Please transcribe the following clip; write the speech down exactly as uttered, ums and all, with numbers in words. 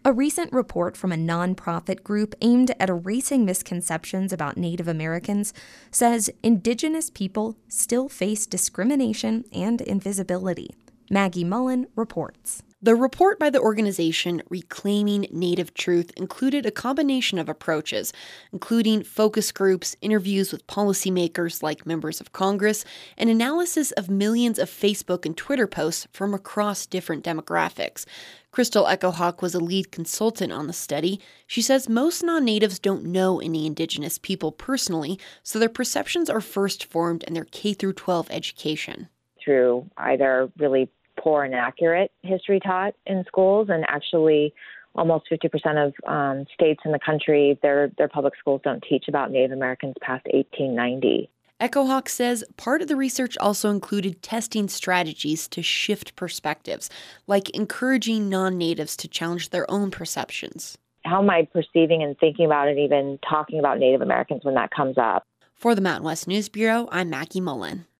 A recent report from a nonprofit group aimed at erasing misconceptions about Native Americans says Indigenous people still face discrimination and invisibility. Maggie Mullen reports. The report by the organization Reclaiming Native Truth included a combination of approaches, including focus groups, interviews with policymakers like members of Congress, and analysis of millions of Facebook and Twitter posts from across different demographics. Crystal Echohawk was a lead consultant on the study. She says most non-natives don't know any Indigenous people personally, so their perceptions are first formed in their K through twelve education. Through either really poor and accurate history taught in schools, and actually almost fifty percent of um, states in the country, their their public schools don't teach about Native Americans past eighteen ninety. Echohawk says part of the research also included testing strategies to shift perspectives, like encouraging non-natives to challenge their own perceptions. How am I perceiving and thinking about and even talking about Native Americans when that comes up? For the Mountain West News Bureau, I'm Maggie Mullen.